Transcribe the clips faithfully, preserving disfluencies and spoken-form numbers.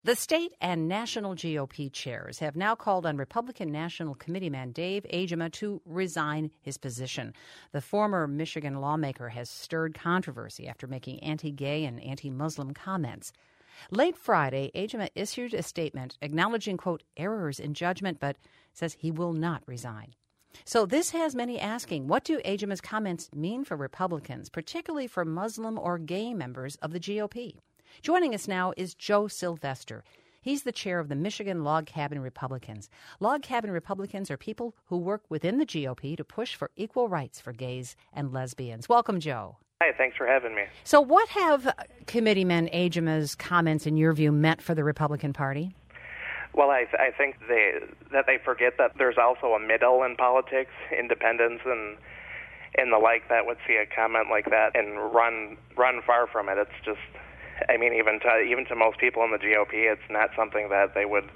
The state and national G O P chairs have now called on Republican National Committeeman Dave Agema to resign his position. The former Michigan lawmaker has stirred controversy after making anti-gay and anti-Muslim comments. Late Friday, Agema issued a statement acknowledging, quote, errors in judgment, but says he will not resign. So this has many asking, what do Agema's comments mean for Republicans, particularly for Muslim or gay members of the G O P? Joining us now is Joe Sylvester. He's the chair of the Michigan Log Cabin Republicans. Log Cabin Republicans are people who work within the G O P to push for equal rights for gays and lesbians. Welcome, Joe. Hi, thanks for having me. So what have Committeeman Agema's comments, in your view, meant for the Republican Party? Well, I, th- I think they that they forget that there's also a middle in politics, independents and and the like, that would see a comment like that and run run far from it. It's just, I mean, even to even to most people in the G O P, it's not something that they would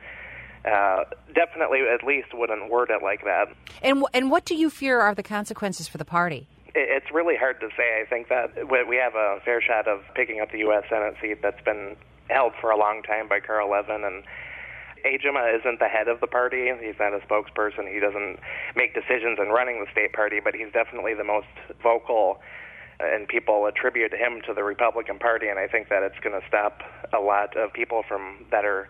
uh, definitely, at least, wouldn't word it like that. And w- and what do you fear are the consequences for the party? It, it's really hard to say. I think that we we have a fair shot of picking up the U S Senate seat that's been held for a long time by Carl Levin, and Agema isn't the head of the party. He's not a spokesperson. He doesn't make decisions in running the state party, but he's definitely the most vocal, and people attribute him to the Republican Party, and I think that it's going to stop a lot of people from that are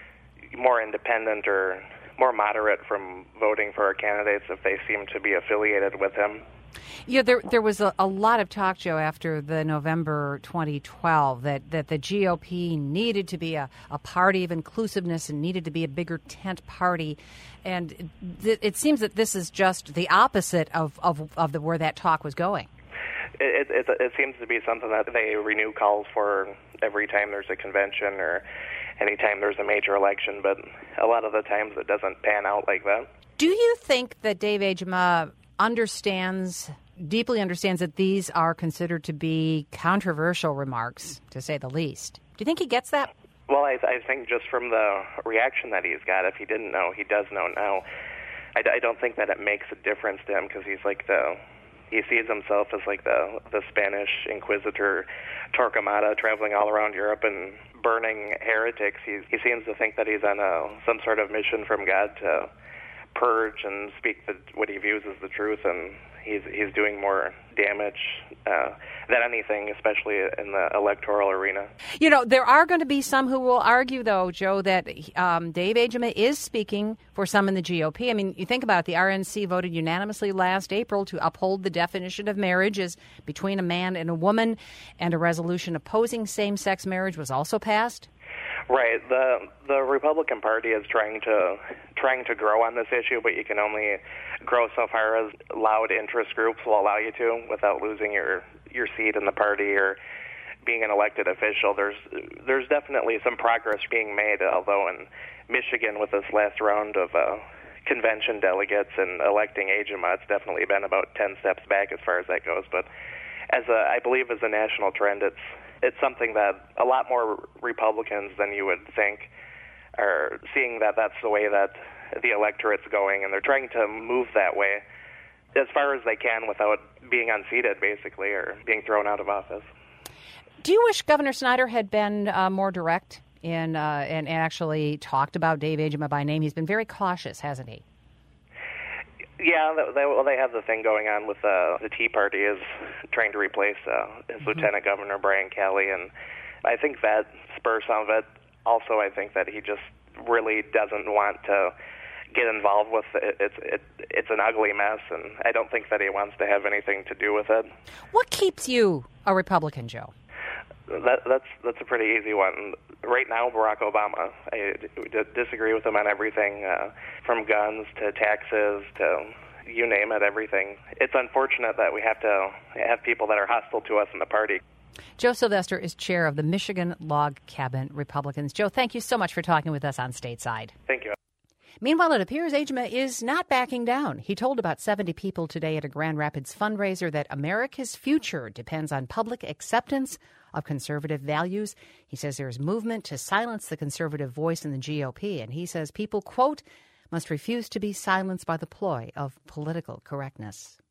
more independent or more moderate from voting for our candidates if they seem to be affiliated with him. Yeah, there there was a, a lot of talk, Joe, after the November twenty twelve that, that the G O P needed to be a, a party of inclusiveness and needed to be a bigger tent party. And it, it seems that this is just the opposite of, of, of the where that talk was going. It, it, it seems to be something that they renew calls for every time there's a convention or any time there's a major election, but a lot of the times it doesn't pan out like that. Do you think that Dave Agema understands, deeply understands that these are considered to be controversial remarks, to say the least? Do you think he gets that? Well, I, I think just from the reaction that he's got, if he didn't know, he does know now. I, I don't think that it makes a difference to him because he's like the... He sees himself as like the the Spanish Inquisitor Torquemada, traveling all around Europe and burning heretics. He he seems to think that he's on a some sort of mission from God to purge and speak the, what he views as the truth, and he's he's doing more damage uh, than anything, especially in the electoral arena. You know, there are going to be some who will argue, though, Joe, that um, Dave Agema is speaking for some in the G O P. I mean, you think about it, the R N C voted unanimously last April to uphold the definition of marriage as between a man and a woman, and a resolution opposing same-sex marriage was also passed. Right. The the Republican Party is trying to trying to grow on this issue, but you can only grow so far as loud interest groups will allow you to without losing your, your seat in the party or being an elected official. There's there's definitely some progress being made, although in Michigan with this last round of uh, convention delegates and electing Agema, it's definitely been about ten steps back as far as that goes. But as a, I believe as a national trend, it's It's something that a lot more Republicans than you would think are seeing that that's the way that the electorate's going, and they're trying to move that way as far as they can without being unseated, basically, or being thrown out of office. Do you wish Governor Snyder had been uh, more direct in uh, and, and actually talked about Dave Agema by name? He's been very cautious, hasn't he? Yeah, they, well, they have the thing going on with uh, the Tea Party is trying to replace uh, his mm-hmm. Lieutenant Governor Brian Kelly, and I think that spurs some of it. Also, I think that he just really doesn't want to get involved with it. It's it, it's an ugly mess, and I don't think that he wants to have anything to do with it. What keeps you a Republican, Joe? That, that's that's a pretty easy one. Right now, Barack Obama. I d- disagree with him on everything, uh, from guns to taxes to you name it, everything. It's unfortunate that we have to have people that are hostile to us in the party. Joe Sylvester is chair of the Michigan Log Cabin Republicans. Joe, thank you so much for talking with us on Stateside. Thank you. Meanwhile, it appears Agema is not backing down. He told about seventy people today at a Grand Rapids fundraiser that America's future depends on public acceptance of conservative values. He says there is movement to silence the conservative voice in the G O P, and he says people, quote, must refuse to be silenced by the ploy of political correctness.